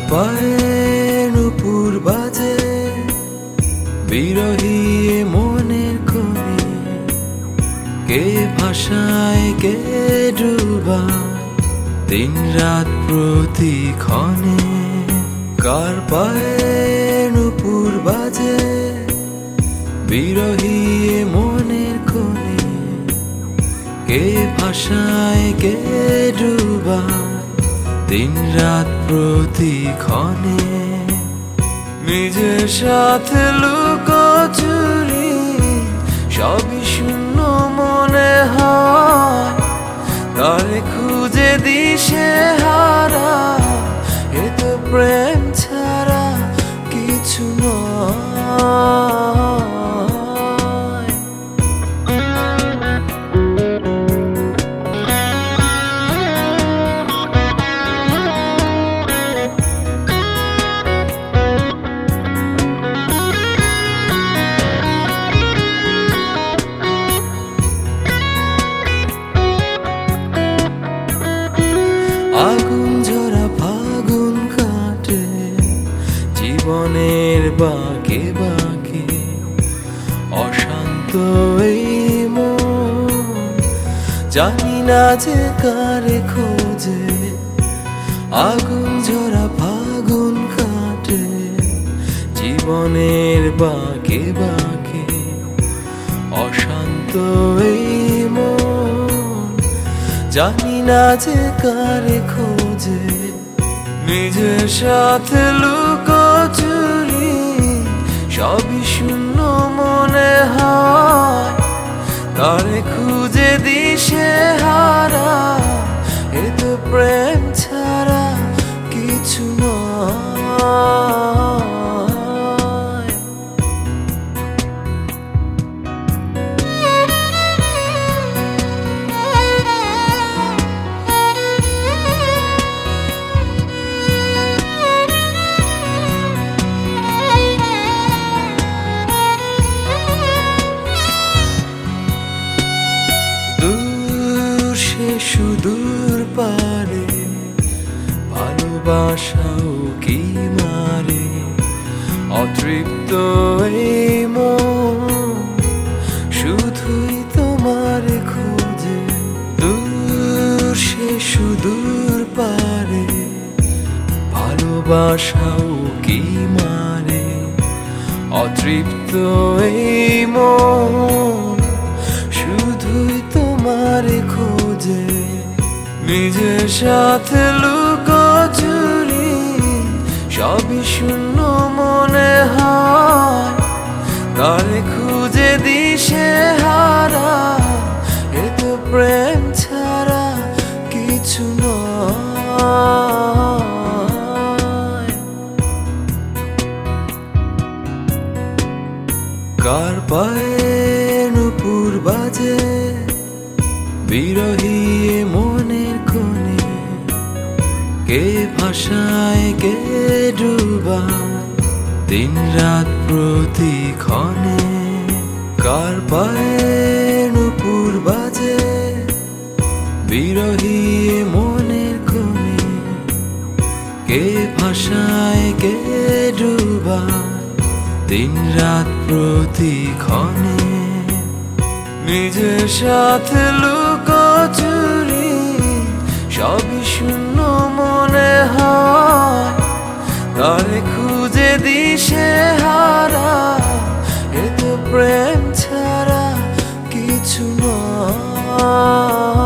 পায়ে নুপুর বাজে বিরহী মনের কোণে, কে ভাষায় কে ডুবায় দিন রাত প্রতিক্ষণে। কার পায়ে নুপুর বাজে বিরহী মনের কোণে, কে ভাষায় কে ডুবায় দিন রাত প্রতিক্ষণে। নিজের সাথে লুকোচুরি সবই শূন্য মনে হয়, তারে খুঁজে দিশে হারা এ তো প্রেম ছাড়া কিছু নয়। আগুন ঝরা ফাগুন কাটে জীবনের বাঁকে বাঁকে, অশান্ত এই মন জানি না যে কারে খোঁজে। আগুন ঝরা ফাগুন কাটে জীবনের বাঁকে বাঁকে, অশান্ত এই মন জানি না যে কারে খোঁজে। নিজের সাথে লুকোচুরি সবই শূন্য মনে হয়, তারে খুঁজে দিশে হারা এ তো প্রেম ছাড়া কিছু নয়। সে সুদূর পারে ভালোবাসাও কি মারে, অতৃপ্ত এই মন শুধুই তোমার খোঁজে। দূর সে সুদূর পারে ভালোবাসাও কি মারে, অতৃপ্ত এই মন শুধুই তোমার খোঁজে। নিজের সাথে লুকোচুরি সবই শূন্য মনে হয়, তারে খুঁজে দিশে হারা এ তো প্রেম ছাড়া কিছু নয়। কার পায়ে নুপুর বাজে বিরহী মনের কোণে, কে ভাষায় কে ডুবায় দিন রাত প্রতিক্ষণে। কার পায়ে নুপুর বাজে বিরহী মনের কোণে, কে ভাষায় কে ডুবায় দিন রাত প্রতিক্ষণে। নিজের সাথে লুকোচুরি সবই শূন্য মনে হয়, তারে খুঁজে দিশে হারা এ তো প্রেম ছাড়া কিছু নয়।